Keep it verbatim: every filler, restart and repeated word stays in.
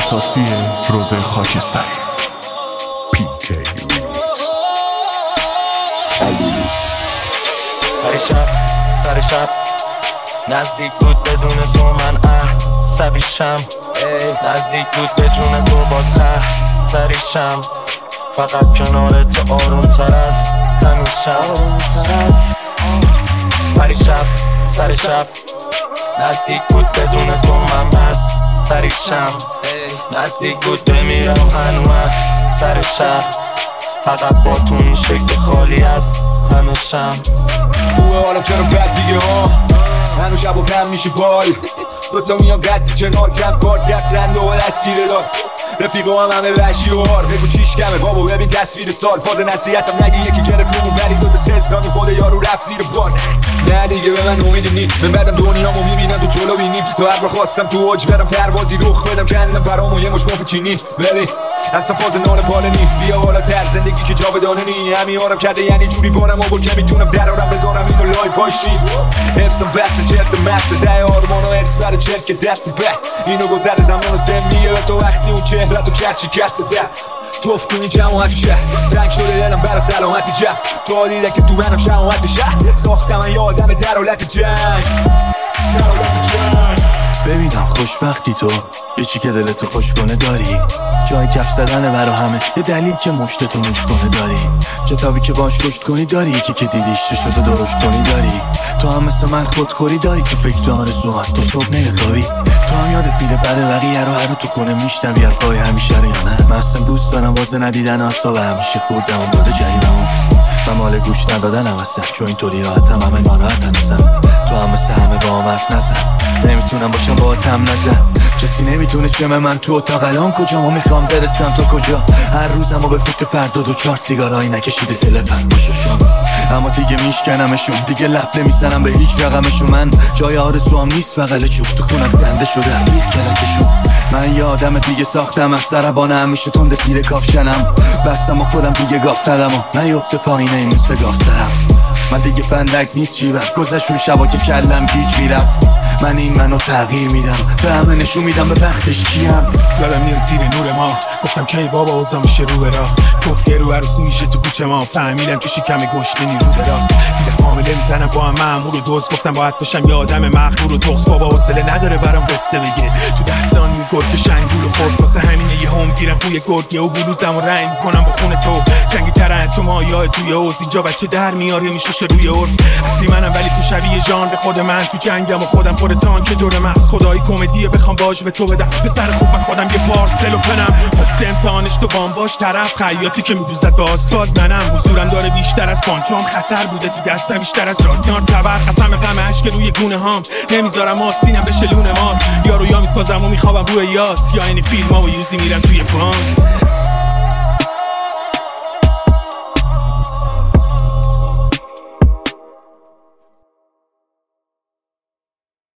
اختصاصی روز خاکستری پی کی سر شب سر شب نزدیک بود بدون تو من عصبیشم، نزدیک بود به جون تو باز خطریشم، فقط کنار تو آروم تر از همیشم. سر شب سر شب نزدیک بود بدون تو من بس تریشم، نزدیک بود بمیرم هنوز سر شب، فقط با تو این شکل خالی از همیشم. خوبه حالا چرا بد دیگه ها هنو شب و کم میشه بال دوتا میان قد کنار کم کار گت سنده و دستگیره دار رفیقا هم همه وحشی و هار بگو چیش کمه بابا ببین تصویر سال فاز نصیحتم نگی یکی گرفتیم و بری دو به تستانی خود یارو رفت زیر بار نه دیگه به من امیدی نی من بعدم دنیامو میبینم تو جلو بینیم تو هر بار خواستم تو اوج برم پروازی رخ بدم کندم برامو یه مش مفت چینی ببین اصلا فاز نال بالنی بیا بالا تر زندگی که جاودانه نی همین آرم کرده یعنی جوری بارم آور که میتونم درارم بذارم اینو لای پاشی حفظم بسته جلد مسته ده آرمان و ارس بره چرک که دست به اینو گذر زمان سمیه تو وقتی اون چهره تو کرچی کسته ده توف تو این جماعت شهر تنگ شده دلم برا سلامت جف تو دیده که تو منم شماعت شهر ساختم من یه آدم در حالت جنگ ببینم خوشبختی تو یه چی که دلتو خوش کنه داری جای کف زدنه برا همه یه دلیل که مشتتو موش کنه داری کتابی که باش رشد کنی داری یکی که دیدیش چه شده درشت کنی داری تو هم مثل من خودخوری داری تو فکر آرزوهات تو صبح نمیخوابی تو هم یادت میره بعد بقیه رو هر تو کنه میشنوی حرفای همیشه رو یا نه من اصلا دوست دارم واسه ندیدن آسا و همیشه خوردم داده جریممون من مال گوش ندادنم اصلا چون اینطوری راحتم همه ناراحتم ازم تو هم مثل همه با هم حرف نزن نمیتونم باشم با تم نزن کسی نمیتونه چمه من تو اتاق الان کجا ما میخوام برسم تو کجا هر روزم و به فکر فردا دو چهار سیگارایی نکشیده تلپن باششم اما دیگه میشکنمشون دیگه لب نمیزنم به هیچ رقمشون من جای آرزوام نیست بغل چوب تو خونم بنده شده هیچ کلکشون من یه آدم دیگه ساختم از سربانه همیشه تند زیر کافشنم بستم و خودم دیگه گافتدم و نیفته پایینه این مثل گاف سرم من دیگه فندک نیست جیبم گذشون شبا که کلم گیج میرفت من این منو تغییر میدم به همه نشون میدم به وقتش کیم دارم میاد زیر نور ما گفتم کی بابا اوزا میشه رو برا گفت یه رو عروسی میشه تو کوچه ما فهمیدم که شکم گشنه نیرو دراست دیدم حامله میزنم با هم مأمور و دوست گفتم باید باشم یه آدم مغرور و تخص بابا حوصله نداره برام قصه بگه تو ده ثانیه گرگ شنگول و خورد واسه همینه یه هم گیرم خوی گرگه و بلوزم و رنگ کنم با خون تو جنگی ترن تو مایا توی اوز اینجا بچه در میاره میشه روی عرف اصلی منم ولی تو شبیه ژانر خود من تو جنگم و خودم پر تانک دور مغز خدایی کمدیه بخوام باج به تو بدم به سر خوب من خودم یه پارسل و پنم افت امتحانش تو بام باش طرف خیاطی که میدوزد به آسفالت منم حضورم داره بیشتر از پانچام خطر بوده تو دستم بیشتر از راکنار تبر قسم غم اشک روی گونه هام نمیذارم آستینم بشه لونه مار یارو یا میسازم و میخوابم روی یاس یا این فیلم ها و یوزی میرم توی بانک